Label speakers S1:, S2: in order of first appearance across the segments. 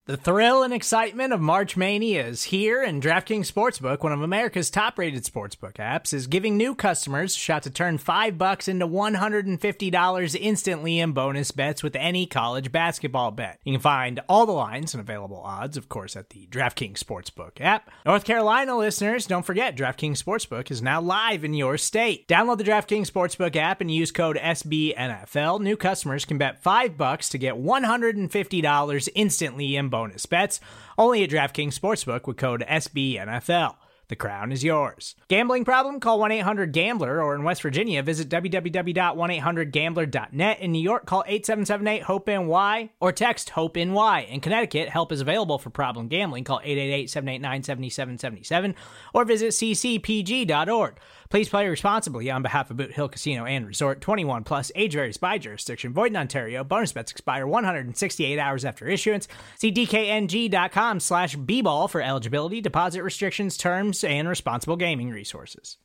S1: The thrill and excitement of March Mania is here, and DraftKings Sportsbook, one of America's top-rated sportsbook apps, is giving new customers a shot to turn $5 into $150 instantly in bonus bets with any college basketball bet. You can find all the lines and available odds, of course, at the DraftKings Sportsbook app. North Carolina listeners, don't forget, DraftKings Sportsbook is now live in your state. Download the DraftKings Sportsbook app and use code SBNFL. New customers can bet $5 to get $150 instantly in bonus bets, only at DraftKings Sportsbook with code SBNFL. The crown is yours. Gambling problem? Call 1-800-GAMBLER, or in West Virginia, visit www.1800gambler.net. In New York, call 877-8-HOPE-NY or text HOPE-NY. In Connecticut, help is available for problem gambling. Call 888-789-7777 or visit ccpg.org. Please play responsibly on behalf of Boot Hill Casino and Resort. 21 plus, age varies by jurisdiction. Void in Ontario. Bonus bets expire 168 hours after issuance. See dkng.com/bball for eligibility, deposit restrictions, terms, and responsible gaming resources.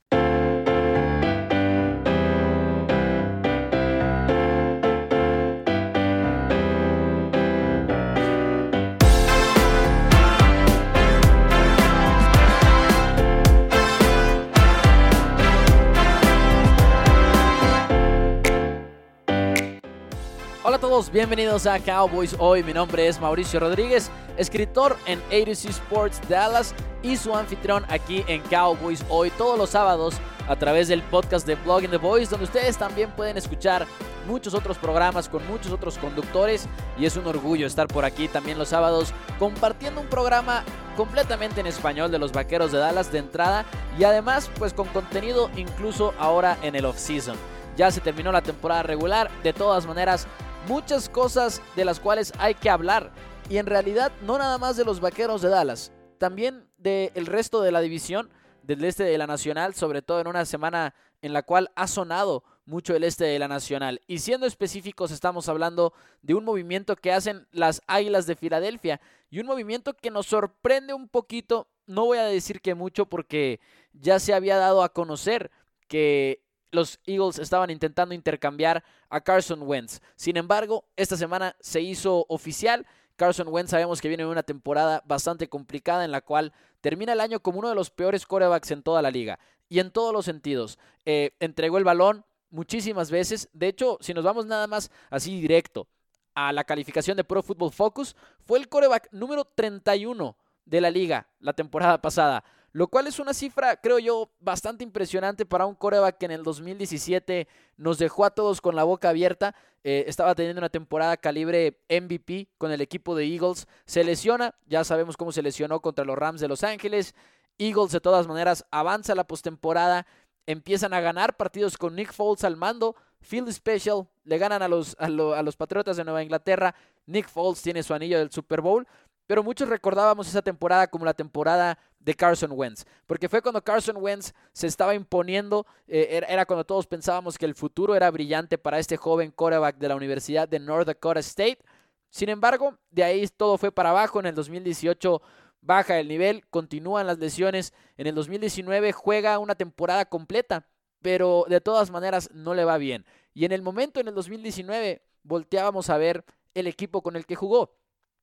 S2: Hola a todos, bienvenidos a Cowboys Hoy. Mi nombre es Mauricio Rodríguez, escritor en A2C Sports Dallas y su anfitrión aquí en Cowboys Hoy todos los sábados a través del podcast de Blogging the Boys, donde ustedes también pueden escuchar muchos otros programas con muchos otros conductores, y es un orgullo estar por aquí también los sábados compartiendo un programa completamente en español de los Vaqueros de Dallas de entrada, y además pues con contenido incluso ahora en el off-season. Ya se terminó la temporada regular, de todas maneras muchas cosas de las cuales hay que hablar, y en realidad no nada más de los Vaqueros de Dallas, también del resto de la división del este de la Nacional, sobre todo en una semana en la cual ha sonado mucho el este de la Nacional. Y siendo específicos, estamos hablando de un movimiento que hacen las Águilas de Filadelfia, y un movimiento que nos sorprende un poquito. No voy a decir que mucho, porque ya se había dado a conocer que los Eagles estaban intentando intercambiar a Carson Wentz. Sin embargo, esta semana se hizo oficial. Carson Wentz sabemos que viene en una temporada bastante complicada, en la cual termina el año como uno de los peores quarterbacks en toda la liga, y en todos los sentidos. Entregó el balón muchísimas veces. De hecho, si nos vamos nada más así directo a la calificación de Pro Football Focus, fue el quarterback número 31 de la liga la temporada pasada, lo cual es una cifra, creo yo, bastante impresionante para un quarterback que en el 2017 nos dejó a todos con la boca abierta. Estaba teniendo una temporada calibre MVP con el equipo de Eagles. Se lesiona, ya sabemos cómo se lesionó contra los Rams de Los Ángeles. Eagles de todas maneras avanza a la postemporada, empiezan a ganar partidos con Nick Foles al mando. Field Special, le ganan a los Patriotas de Nueva Inglaterra. Nick Foles tiene su anillo del Super Bowl. Pero muchos recordábamos esa temporada como la temporada de Carson Wentz, porque fue cuando Carson Wentz se estaba imponiendo. Era cuando todos pensábamos que el futuro era brillante para este joven quarterback de la Universidad de North Dakota State. Sin embargo, de ahí todo fue para abajo. En el 2018 baja el nivel, continúan las lesiones. En el 2019 juega una temporada completa, pero de todas maneras no le va bien. Y en el momento, en el 2019, volteábamos a ver el equipo con el que jugó.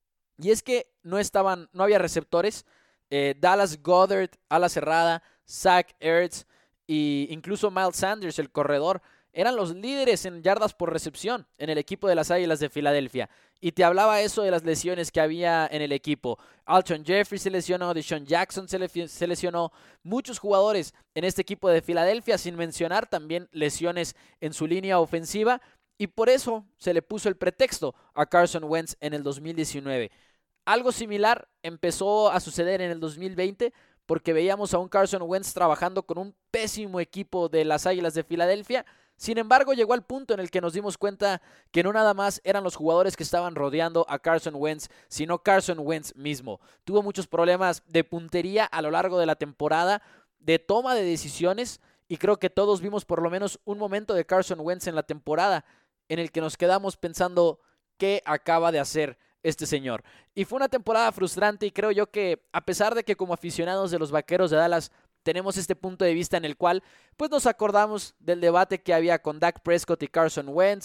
S2: Y es que no había receptores. Dallas Goedert, ala cerrada, Zach Ertz e incluso Miles Sanders, el corredor, eran los líderes en yardas por recepción en el equipo de las Águilas de Filadelfia. Y te hablaba eso de las lesiones que había en el equipo. Alshon Jeffrey se lesionó, DeSean Jackson se lesionó. Muchos jugadores en este equipo de Filadelfia, sin mencionar también lesiones en su línea ofensiva. Y por eso se le puso el pretexto a Carson Wentz en el 2019. Algo similar empezó a suceder en el 2020, porque veíamos a un Carson Wentz trabajando con un pésimo equipo de las Águilas de Filadelfia. Sin embargo, llegó al punto en el que nos dimos cuenta que no nada más eran los jugadores que estaban rodeando a Carson Wentz, sino Carson Wentz mismo. Tuvo muchos problemas de puntería a lo largo de la temporada, de toma de decisiones, y creo que todos vimos por lo menos un momento de Carson Wentz en la temporada en el que nos quedamos pensando qué acaba de hacer este señor. Y fue una temporada frustrante, y creo yo que a pesar de que como aficionados de los Vaqueros de Dallas tenemos este punto de vista en el cual pues nos acordamos del debate que había con Dak Prescott y Carson Wentz,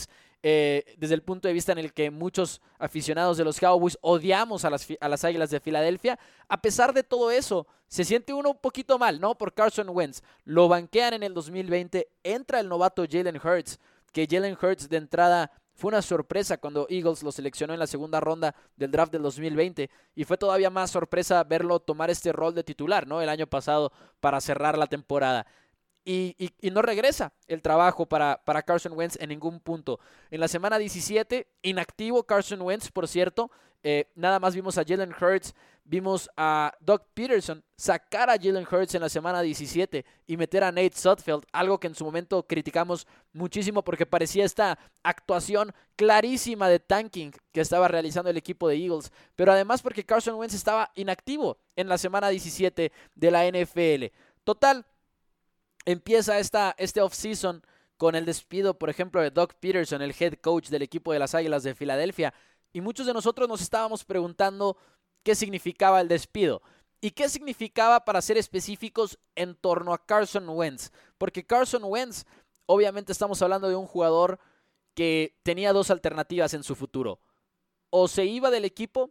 S2: desde el punto de vista en el que muchos aficionados de los Cowboys odiamos a las Águilas de Filadelfia. A pesar de todo eso, se siente uno un poquito mal, ¿no? Por Carson Wentz. Lo banquean en el 2020, entra el novato Jalen Hurts, que Jalen Hurts de entrada fue una sorpresa cuando Eagles lo seleccionó en la segunda ronda del draft del 2020, y fue todavía más sorpresa verlo tomar este rol de titular, ¿no? El año pasado para cerrar la temporada. Y no regresa el trabajo para Carson Wentz en ningún punto. En la semana 17, inactivo Carson Wentz, por cierto. Nada más vimos a Jalen Hurts, vimos a Doug Peterson sacar a Jalen Hurts en la semana 17 y meter a Nate Sudfeld, algo que en su momento criticamos muchísimo porque parecía esta actuación clarísima de tanking que estaba realizando el equipo de Eagles, pero además porque Carson Wentz estaba inactivo en la semana 17 de la NFL. Total, empieza este offseason con el despido, por ejemplo, de Doug Peterson, el head coach del equipo de las Águilas de Filadelfia, y muchos de nosotros nos estábamos preguntando qué significaba el despido y qué significaba, para ser específicos, en torno a Carson Wentz, porque Carson Wentz, obviamente estamos hablando de un jugador que tenía dos alternativas en su futuro: o se iba del equipo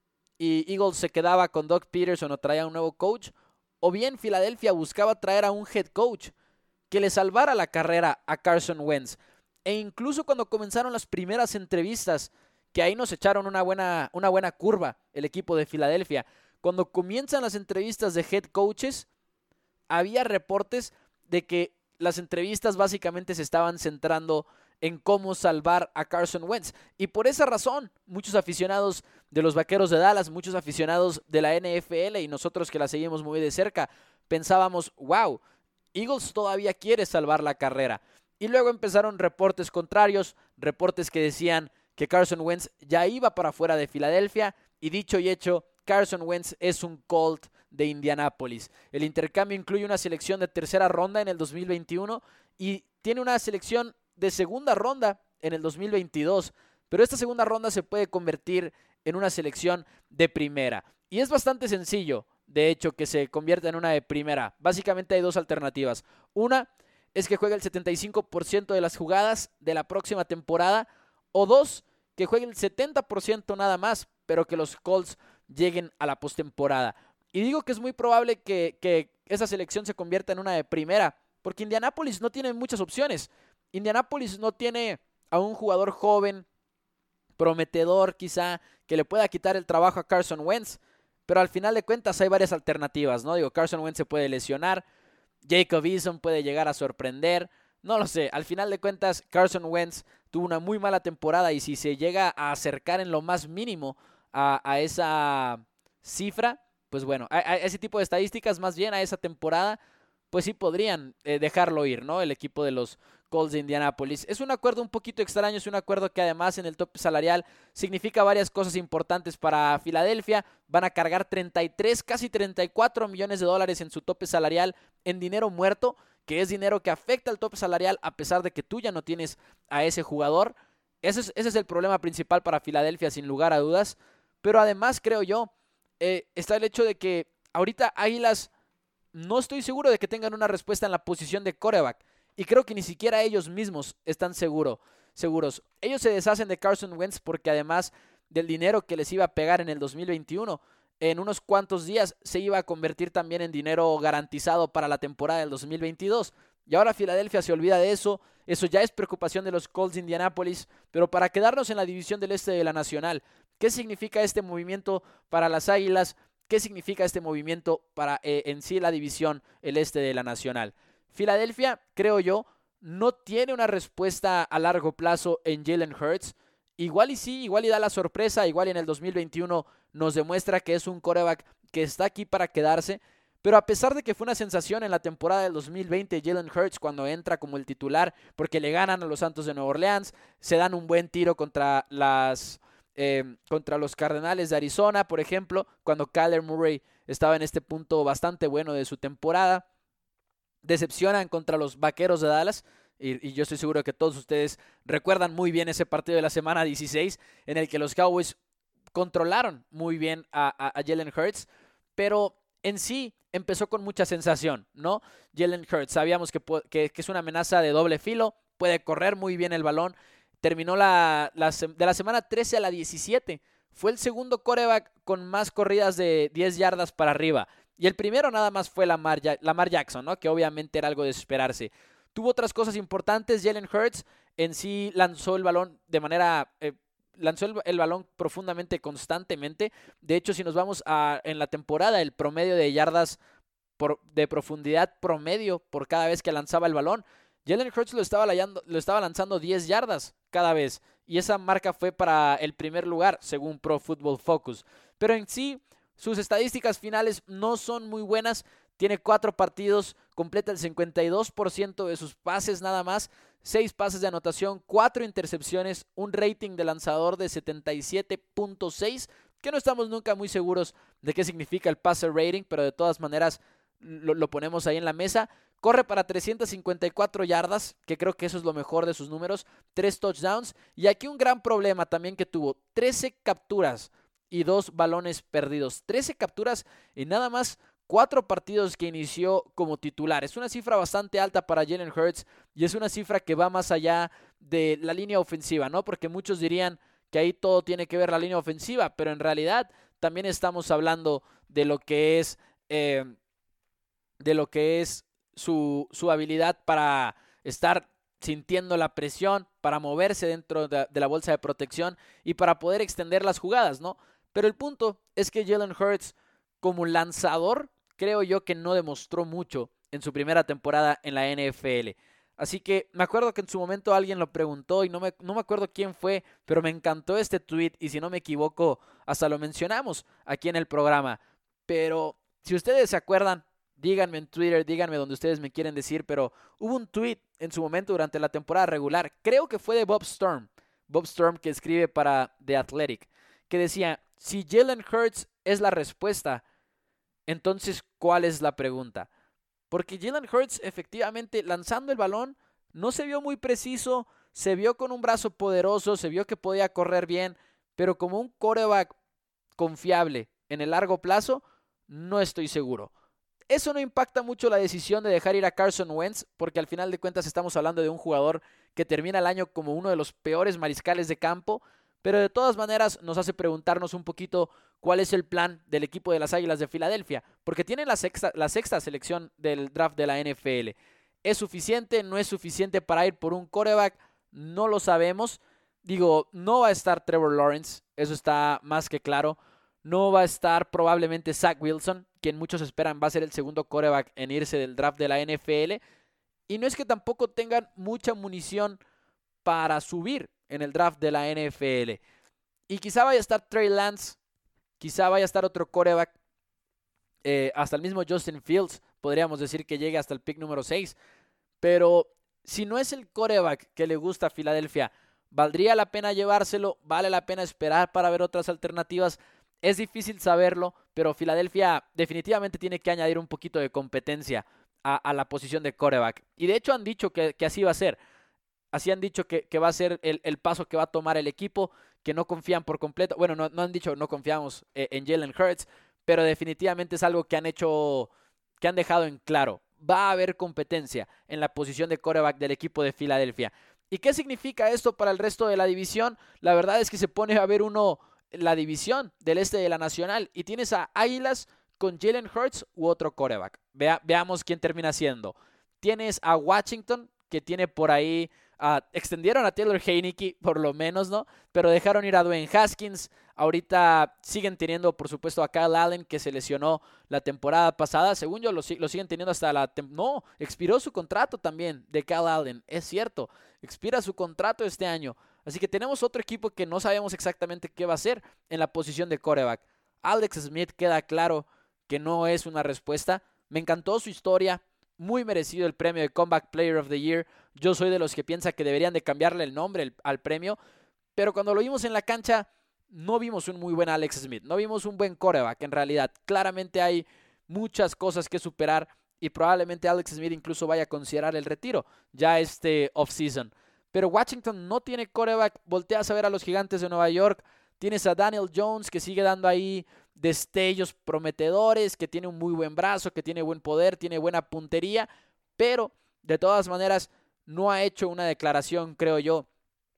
S2: y Eagles se quedaba con Doug Peterson o traía un nuevo coach, o bien Filadelfia buscaba traer a un head coach que le salvara la carrera a Carson Wentz. E incluso cuando comenzaron las primeras entrevistas, que ahí nos echaron una buena curva el equipo de Filadelfia, cuando comienzan las entrevistas de head coaches, había reportes de que las entrevistas básicamente se estaban centrando en cómo salvar a Carson Wentz. Y por esa razón, muchos aficionados de los Vaqueros de Dallas, muchos aficionados de la NFL y nosotros que la seguimos muy de cerca, pensábamos, wow, Eagles todavía quiere salvar la carrera. Y luego empezaron reportes contrarios, reportes que decían que Carson Wentz ya iba para afuera de Filadelfia, y dicho y hecho, Carson Wentz es un Colt de Indianápolis. El intercambio incluye una selección de tercera ronda en el 2021 y tiene una selección de segunda ronda en el 2022, pero esta segunda ronda se puede convertir en una selección de primera. Y es bastante sencillo, de hecho, que se convierta en una de primera. Básicamente hay dos alternativas. Una es que juegue el 75% de las jugadas de la próxima temporada, o dos, que juegue el 70% nada más, pero que los Colts lleguen a la postemporada. Y digo que es muy probable que esa selección se convierta en una de primera, porque Indianápolis no tiene muchas opciones. Indianápolis no tiene a un jugador joven, prometedor quizá, que le pueda quitar el trabajo a Carson Wentz, pero al final de cuentas hay varias alternativas, ¿no? Digo, Carson Wentz se puede lesionar, Jacob Eason puede llegar a sorprender, no lo sé. Al final de cuentas, Carson Wentz tuvo una muy mala temporada, y si se llega a acercar en lo más mínimo a esa cifra, pues bueno, a ese tipo de estadísticas, más bien a esa temporada, pues sí podrían dejarlo ir, ¿no? El equipo de los Colts de Indianápolis. Es un acuerdo un poquito extraño, es un acuerdo que además en el tope salarial significa varias cosas importantes para Filadelfia. Van a cargar 33, casi 34 millones de dólares en su tope salarial en dinero muerto, que es dinero que afecta al tope salarial a pesar de que tú ya no tienes a ese jugador. Ese es el problema principal para Filadelfia, sin lugar a dudas. Pero además, creo yo, está el hecho de que ahorita Águilas, no estoy seguro de que tengan una respuesta en la posición de quarterback. Y creo que ni siquiera ellos mismos están seguros. Ellos se deshacen de Carson Wentz porque además del dinero que les iba a pegar en el 2021, en unos cuantos días se iba a convertir también en dinero garantizado para la temporada del 2022. Y ahora Filadelfia se olvida de eso. Eso ya es preocupación de los Colts de Indianápolis. Pero para quedarnos en la división del este de la Nacional, ¿qué significa este movimiento para las Águilas? ¿Qué significa este movimiento para en sí la división, el este de la Nacional? Filadelfia, creo yo, no tiene una respuesta a largo plazo en Jalen Hurts. Igual y sí, igual y da la sorpresa, igual y en el 2021 nos demuestra que es un quarterback que está aquí para quedarse. Pero a pesar de que fue una sensación en la temporada del 2020, Jalen Hurts cuando entra como el titular, porque le ganan a los Santos de Nueva Orleans, se dan un buen tiro contra los Cardenales de Arizona, por ejemplo, cuando Kyler Murray estaba en este punto bastante bueno de su temporada. Decepcionan contra los Vaqueros de Dallas, y yo estoy seguro que todos ustedes recuerdan muy bien ese partido de la semana 16 en el que los Cowboys controlaron muy bien a Jalen Hurts, pero en sí empezó con mucha sensación, ¿no? Jalen Hurts, sabíamos que es una amenaza de doble filo, puede correr muy bien el balón, terminó de la semana 13 a la 17. Fue el segundo quarterback con más corridas de 10 yardas para arriba. Y el primero nada más fue Lamar Jackson, ¿no? Que obviamente era algo de esperarse. Tuvo otras cosas importantes. Jalen Hurts en sí lanzó el balón de manera... lanzó el balón profundamente, constantemente. De hecho, si nos vamos en la temporada, el promedio de yardas de profundidad promedio por cada vez que lanzaba el balón, Jalen Hurts lo estaba lanzando 10 yardas cada vez. Y esa marca fue para el primer lugar, según Pro Football Focus. Pero en sí, sus estadísticas finales no son muy buenas. Tiene 4 partidos, completa el 52% de sus pases nada más. 6 pases de anotación, 4 intercepciones, un rating de lanzador de 77.6, que no estamos nunca muy seguros de qué significa el passer rating, pero de todas maneras lo ponemos ahí en la mesa. Corre para 354 yardas, que creo que eso es lo mejor de sus números, 3 touchdowns, y aquí un gran problema también que tuvo, 13 capturas y 2 balones perdidos, 13 capturas y nada más 4 partidos que inició como titular. Es una cifra bastante alta para Jalen Hurts y es una cifra que va más allá de la línea ofensiva, ¿no? Porque muchos dirían que ahí todo tiene que ver la línea ofensiva, pero en realidad también estamos hablando de lo que es su habilidad para estar sintiendo la presión, para moverse dentro de la bolsa de protección y para poder extender las jugadas, ¿no? Pero el punto es que Jalen Hurts como lanzador creo yo que no demostró mucho en su primera temporada en la NFL. Así que me acuerdo que en su momento alguien lo preguntó y no me acuerdo quién fue, pero me encantó este tweet y si no me equivoco hasta lo mencionamos aquí en el programa. Pero si ustedes se acuerdan, díganme en Twitter, díganme donde ustedes me quieren decir, pero hubo un tweet en su momento durante la temporada regular, creo que fue de Bob Sturm que escribe para The Athletic, que decía, si Jalen Hurts es la respuesta, entonces, ¿cuál es la pregunta? Porque Jalen Hurts efectivamente lanzando el balón no se vio muy preciso, se vio con un brazo poderoso, se vio que podía correr bien, pero como un quarterback confiable en el largo plazo, no estoy seguro. Eso no impacta mucho la decisión de dejar ir a Carson Wentz, porque al final de cuentas estamos hablando de un jugador que termina el año como uno de los peores mariscales de campo, pero de todas maneras nos hace preguntarnos un poquito cuál es el plan del equipo de las Águilas de Filadelfia, porque tienen la sexta selección del draft de la NFL. ¿Es suficiente? ¿No es suficiente para ir por un quarterback? No lo sabemos. Digo, no va a estar Trevor Lawrence, eso está más que claro. No va a estar probablemente Zach Wilson, quien muchos esperan va a ser el segundo quarterback en irse del draft de la NFL. Y no es que tampoco tengan mucha munición para subir en el draft de la NFL. Y quizá vaya a estar Trey Lance, quizá vaya a estar otro quarterback, hasta el mismo Justin Fields, podríamos decir que llegue hasta el pick número 6. Pero si no es el quarterback que le gusta a Filadelfia, ¿valdría la pena llevárselo? ¿Vale la pena esperar para ver otras alternativas? Es difícil saberlo, pero Filadelfia definitivamente tiene que añadir un poquito de competencia a la posición de quarterback. Y de hecho han dicho que así va a ser. Así han dicho que va a ser el paso que va a tomar el equipo, que no confían por completo. Bueno, no han dicho no confiamos en Jalen Hurts, pero definitivamente es algo que han dejado en claro. Va a haber competencia en la posición de quarterback del equipo de Filadelfia. ¿Y qué significa esto para el resto de la división? La verdad es que se pone a ver la división del este de la Nacional y tienes a Águilas con Jalen Hurts u otro quarterback. Veamos quién termina siendo. Tienes a Washington, que tiene por ahí... extendieron a Taylor Heinicke, por lo menos, ¿no? Pero dejaron ir a Dwayne Haskins. Ahorita siguen teniendo, por supuesto, a Kyle Allen, que se lesionó la temporada pasada. Según yo, lo siguen teniendo hasta No, expiró su contrato también de Kyle Allen. Es cierto, expira su contrato este año. Así que tenemos otro equipo que no sabemos exactamente qué va a hacer en la posición de quarterback. Alex Smith queda claro que no es una respuesta. Me encantó su historia. Muy merecido el premio de Comeback Player of the Year. Yo soy de los que piensa que deberían de cambiarle el nombre al premio. Pero cuando lo vimos en la cancha, no vimos un muy buen Alex Smith. No vimos un buen quarterback, en realidad. Claramente hay muchas cosas que superar y probablemente Alex Smith incluso vaya a considerar el retiro ya este offseason. Pero Washington no tiene quarterback. Volteas a ver a los Gigantes de Nueva York. Tienes a Daniel Jones, que sigue dando ahí destellos prometedores, que tiene un muy buen brazo, que tiene buen poder, tiene buena puntería, pero de todas maneras no ha hecho una declaración, creo yo,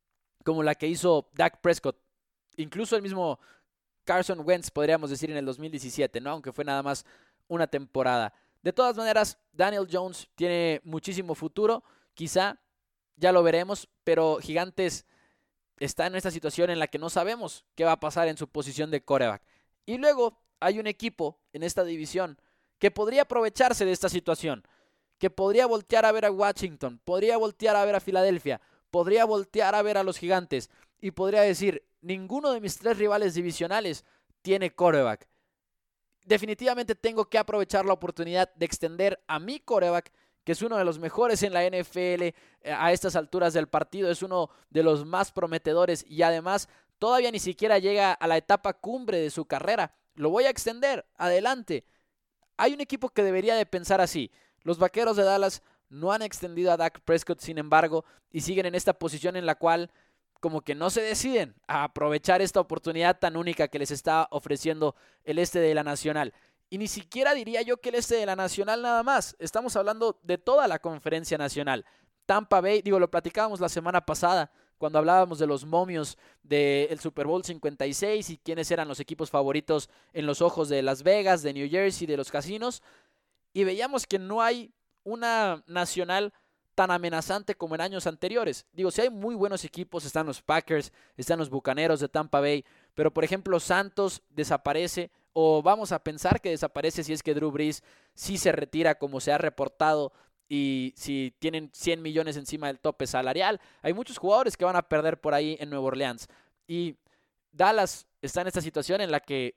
S2: como la que hizo Dak Prescott. Incluso el mismo Carson Wentz, podríamos decir, en el 2017, ¿no? Aunque fue nada más una temporada. De todas maneras, Daniel Jones tiene muchísimo futuro. Quizá, ya lo veremos, pero Gigantes está en esta situación en la que no sabemos qué va a pasar en su posición de quarterback. Y luego hay un equipo en esta división que podría aprovecharse de esta situación, que podría voltear a ver a Washington, podría voltear a ver a Filadelfia, podría voltear a ver a los Gigantes y podría decir, ninguno de mis 3 rivales divisionales tiene quarterback. Definitivamente tengo que aprovechar la oportunidad de extender a mi quarterback, que es uno de los mejores en la NFL a estas alturas del partido, es uno de los más prometedores y además todavía ni siquiera llega a la etapa cumbre de su carrera. Lo voy a extender, adelante. Hay un equipo que debería de pensar así. Los Vaqueros de Dallas no han extendido a Dak Prescott, sin embargo, y siguen en esta posición en la cual como que no se deciden a aprovechar esta oportunidad tan única que les está ofreciendo el este de la Nacional. Y ni siquiera diría yo que el este de la Nacional nada más. Estamos hablando de toda la Conferencia Nacional. Tampa Bay, lo platicábamos la semana pasada cuando hablábamos de los momios del Super Bowl 56 y quiénes eran los equipos favoritos en los ojos de Las Vegas, de New Jersey, de los casinos. Y veíamos que no hay una Nacional tan amenazante como en años anteriores. Si hay muy buenos equipos, están los Packers, están los Bucaneros de Tampa Bay, pero por ejemplo Santos desaparece, o vamos a pensar que desaparece si es que Drew Brees sí se retira como se ha reportado y si tienen 100 millones encima del tope salarial. Hay muchos jugadores que van a perder por ahí en Nueva Orleans y Dallas está en esta situación en la que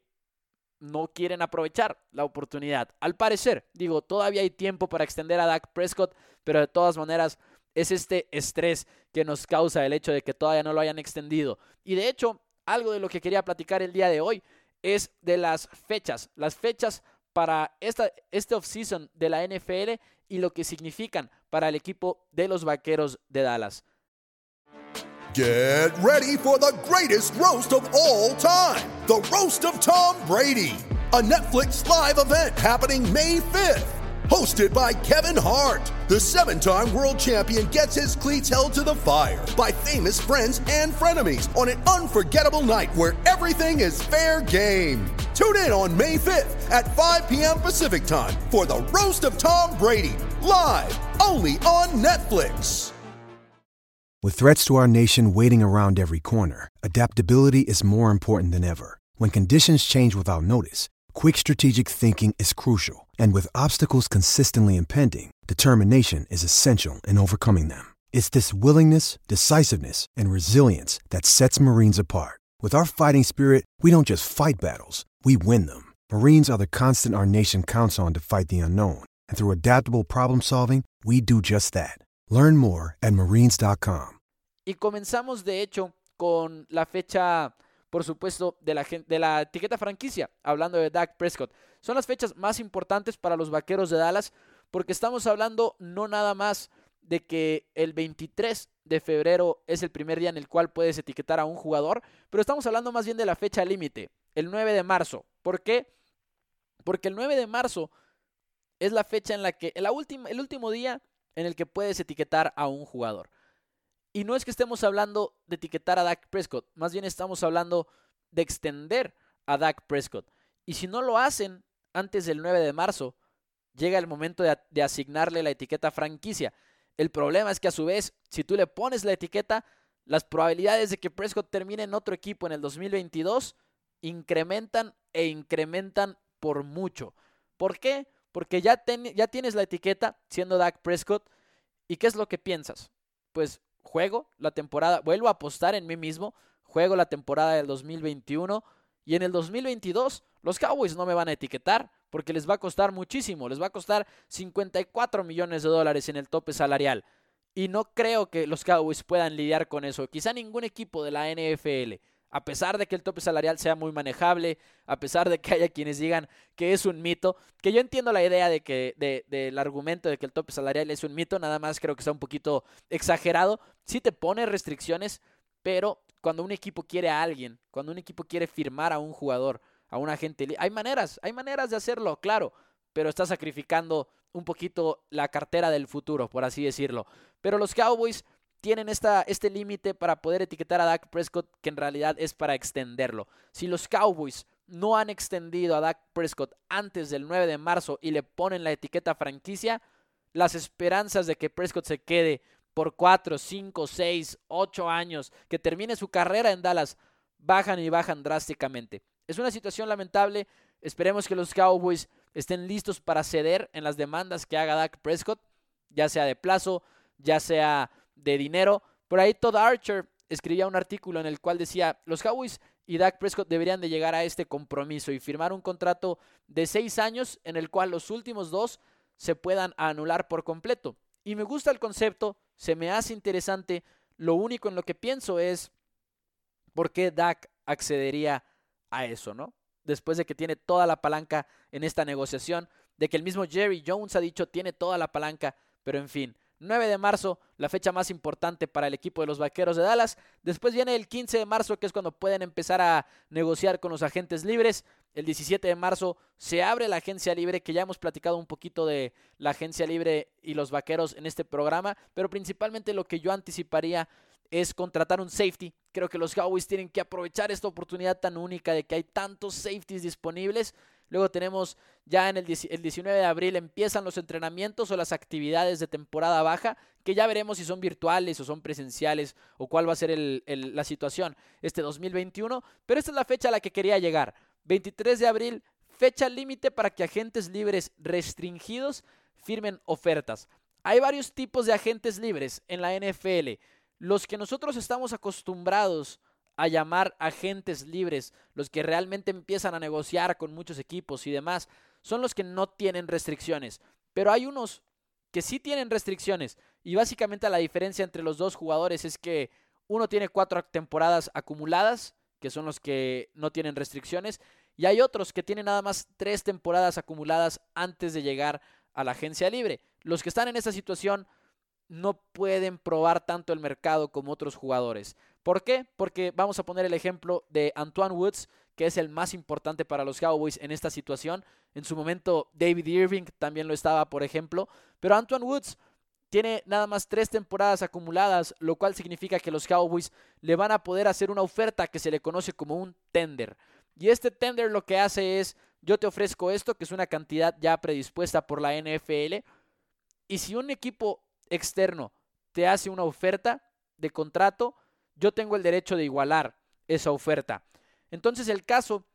S2: no quieren aprovechar la oportunidad. Al parecer, todavía hay tiempo para extender a Dak Prescott, pero de todas maneras es este estrés que nos causa el hecho de que todavía no lo hayan extendido. Y de hecho, algo de lo que quería platicar el día de hoy es de las fechas para este offseason de la NFL y lo que significan para el equipo de los Vaqueros de Dallas.
S3: Get ready for the greatest roast of all time, the Roast of Tom Brady, a Netflix live event happening May 5th. Hosted by Kevin Hart, the 7-time world champion gets his cleats held to the fire by famous friends and frenemies on an unforgettable night where everything is fair game. Tune in on May 5th at 5 p.m. Pacific time for the Roast of Tom Brady, live only on Netflix.
S4: With threats to our nation waiting around every corner, adaptability is more important than ever. When conditions change without notice, quick strategic thinking is crucial. And with obstacles consistently impending, determination is essential in overcoming them. It's this willingness, decisiveness, and resilience that sets Marines apart. With our fighting spirit, we don't just fight battles, we win them. Marines are the constant our nation counts on to fight the unknown. And through adaptable problem solving, we do just that. Learn more at marines.com.
S2: Y comenzamos de hecho con la fecha, por supuesto, de la etiqueta franquicia, hablando de Dak Prescott. Son las fechas más importantes para los Vaqueros de Dallas porque estamos hablando no nada más de que el 23 de febrero es el primer día en el cual puedes etiquetar a un jugador, pero estamos hablando más bien de la fecha límite, el 9 de marzo. ¿Por qué? Porque el 9 de marzo es la fecha en la que, el último día en el que puedes etiquetar a un jugador. Y no es que estemos hablando de etiquetar a Dak Prescott, más bien estamos hablando de extender a Dak Prescott. Y si no lo hacen antes del 9 de marzo, llega el momento de asignarle la etiqueta franquicia. El problema es que a su vez, si tú le pones la etiqueta, las probabilidades de que Prescott termine en otro equipo en el 2022 incrementan por mucho. ¿Por qué? Porque ya tienes la etiqueta siendo Dak Prescott. ¿Y qué es lo que piensas? Pues juego la temporada, vuelvo a apostar en mí mismo, juego la temporada del 2021 y en el 2022 los Cowboys no me van a etiquetar porque les va a costar muchísimo, les va a costar $54 millones en el tope salarial y no creo que los Cowboys puedan lidiar con eso, quizá ningún equipo de la NFL. A pesar de que el tope salarial sea muy manejable, a pesar de que haya quienes digan que es un mito, que yo entiendo la idea de que del argumento de que el tope salarial es un mito, nada más creo que está un poquito exagerado. Sí te pone restricciones, pero cuando un equipo quiere a alguien, cuando un equipo quiere firmar a un jugador, a un agente, hay maneras de hacerlo, claro, pero está sacrificando un poquito la cartera del futuro, por así decirlo. Pero los Cowboys tienen este límite para poder etiquetar a Dak Prescott, que en realidad es para extenderlo. Si los Cowboys no han extendido a Dak Prescott antes del 9 de marzo y le ponen la etiqueta franquicia, las esperanzas de que Prescott se quede por 4, 5, 6, 8 años, que termine su carrera en Dallas, bajan y bajan drásticamente. Es una situación lamentable. Esperemos que los Cowboys estén listos para ceder en las demandas que haga Dak Prescott, ya sea de plazo, ya sea de dinero. Por ahí Todd Archer escribía un artículo en el cual decía: los Cowboys y Dak Prescott deberían de llegar a este compromiso y firmar un contrato de 6 años en el cual los últimos 2 se puedan anular por completo. Y me gusta el concepto, se me hace interesante. Lo único en lo que pienso es por qué Dak accedería a eso, ¿no? Después de que tiene toda la palanca en esta negociación, de que el mismo Jerry Jones ha dicho tiene toda la palanca, pero en fin. 9 de marzo, la fecha más importante para el equipo de los Vaqueros de Dallas. Después viene el 15 de marzo, que es cuando pueden empezar a negociar con los agentes libres. El 17 de marzo se abre la agencia libre, que ya hemos platicado un poquito de la agencia libre y los Vaqueros en este programa, pero principalmente lo que yo anticiparía es contratar un safety. Creo que los Cowboys tienen que aprovechar esta oportunidad tan única de que hay tantos safeties disponibles. Luego tenemos ya en el 19 de abril empiezan los entrenamientos o las actividades de temporada baja, que ya veremos si son virtuales o son presenciales o cuál va a ser la situación este 2021. Pero esta es la fecha a la que quería llegar. 23 de abril, fecha límite para que agentes libres restringidos firmen ofertas. Hay varios tipos de agentes libres en la NFL. Los que nosotros estamos acostumbrados a llamar agentes libres, los que realmente empiezan a negociar con muchos equipos y demás, son los que no tienen restricciones. Pero hay unos que sí tienen restricciones, y básicamente la diferencia entre los dos jugadores es que uno tiene 4 temporadas acumuladas, que son los que no tienen restricciones, y hay otros que tienen nada más 3 temporadas acumuladas antes de llegar a la agencia libre. Los que están en esa situación no pueden probar tanto el mercado como otros jugadores. ¿Por qué? Porque vamos a poner el ejemplo de Antoine Woods, que es el más importante para los Cowboys en esta situación. En su momento David Irving también lo estaba, por ejemplo. Pero Antoine Woods tiene nada más 3 temporadas acumuladas, lo cual significa que los Cowboys le van a poder hacer una oferta que se le conoce como un tender. Y este tender lo que hace es: yo te ofrezco esto, que es una cantidad ya predispuesta por la NFL, y si un equipo externo te hace una oferta de contrato, yo tengo el derecho de igualar esa oferta. Entonces el caso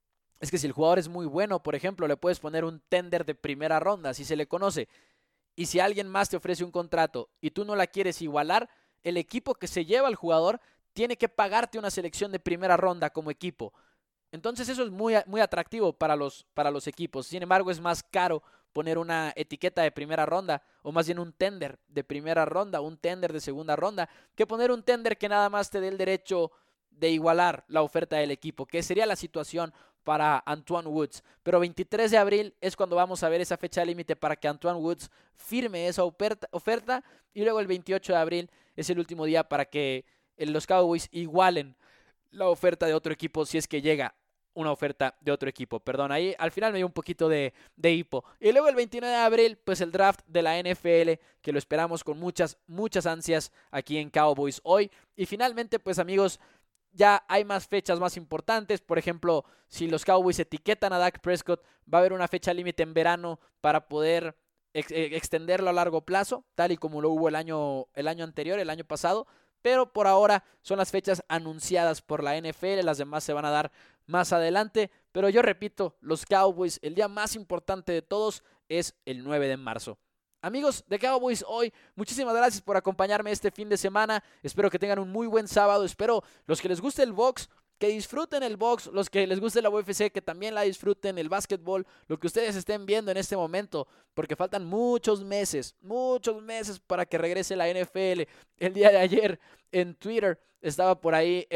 S2: es que si el jugador es muy bueno, por ejemplo, le puedes poner un tender de primera ronda, así se le conoce. Y si alguien más te ofrece un contrato y tú no la quieres igualar, el equipo que se lleva al jugador tiene que pagarte una selección de primera ronda como equipo. Entonces eso es muy, muy atractivo para los equipos. Sin embargo, es más caro poner una etiqueta de primera ronda, o más bien un tender de primera ronda, un tender de segunda ronda, que poner un tender que nada más te dé el derecho de igualar la oferta del equipo, que sería la situación para Antoine Woods. Pero 23 de abril es cuando vamos a ver esa fecha límite para que Antoine Woods firme esa oferta, y luego el 28 de abril es el último día para que los Cowboys igualen la oferta de otro equipo, si es que llega una oferta de otro equipo. Perdón, ahí al final me dio un poquito de hipo. Y luego el 29 de abril, pues el draft de la NFL, que lo esperamos con muchas ansias aquí en Cowboys hoy. Y finalmente, pues amigos, ya hay más fechas más importantes. Por ejemplo, si los Cowboys etiquetan a Dak Prescott, va a haber una fecha límite en verano para poder extenderlo a largo plazo, tal y como lo hubo el año anterior, el año pasado. Pero por ahora son las fechas anunciadas por la NFL, las demás se van a dar más adelante. Pero yo repito, los Cowboys, el día más importante de todos es el 9 de marzo. Amigos de Cowboys hoy, muchísimas gracias por acompañarme este fin de semana. Espero que tengan un muy buen sábado. Espero los que les guste el box, que disfruten el box. Los que les guste la UFC, que también la disfruten. El básquetbol, lo que ustedes estén viendo en este momento, porque faltan muchos meses para que regrese la NFL. El día de ayer en Twitter estaba por ahí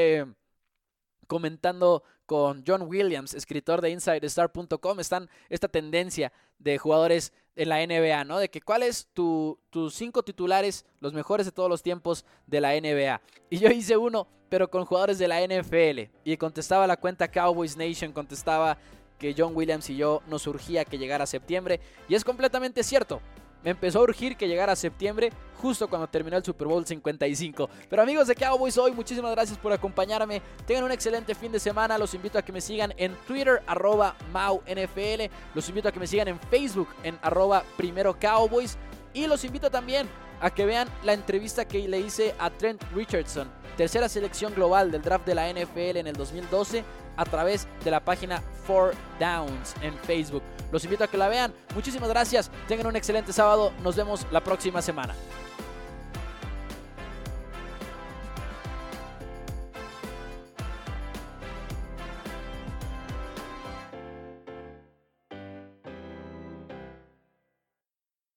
S2: comentando con John Williams, escritor de InsideStar.com, esta tendencia de jugadores en la NBA, ¿no? De que cuál es tus 5 titulares, los mejores de todos los tiempos de la NBA. Y yo hice uno, pero con jugadores de la NFL. Y contestaba la cuenta Cowboys Nation, contestaba que John Williams y yo nos urgía que llegara septiembre. Y es completamente cierto. me empezó a urgir que llegara septiembre, justo cuando terminó el Super Bowl 55. Pero amigos de Cowboys Hoy, muchísimas gracias por acompañarme. Tengan un excelente fin de semana. Los invito a que me sigan en Twitter, @MauNFL. Los invito a que me sigan en Facebook, en @PrimeroCowboys. Y los invito también a que vean la entrevista que le hice a Trent Richardson, tercera selección global del draft de la NFL en el 2012, a través de la página 4Downs en Facebook. Los invito a que la vean. Muchísimas gracias. Tengan un excelente sábado. Nos vemos la próxima semana.